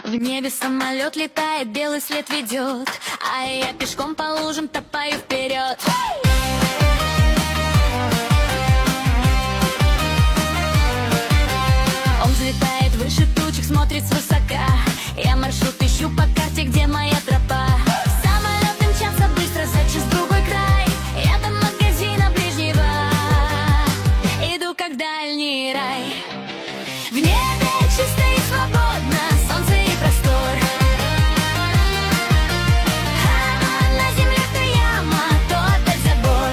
В небе самолет летает, белый свет ведет, а я пешком по лужам топаю вперед. Он взлетает выше тучек, смотрит свысока. Я маршрут ищу по карте, где моя тропа. Самолеты мчатся быстро за час в другой край. Я до магазина ближнего иду, как дальний рай. В небе чисто и свободно, солнце и простор. А на земле то яма, то опять забор.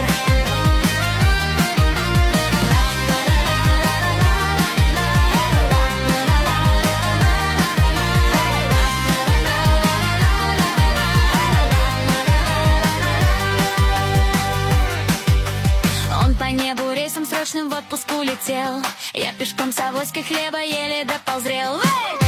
Он по небу рейсом срочным в отпуск улетел. Я пешком с авоськой хлеба еле доползрел.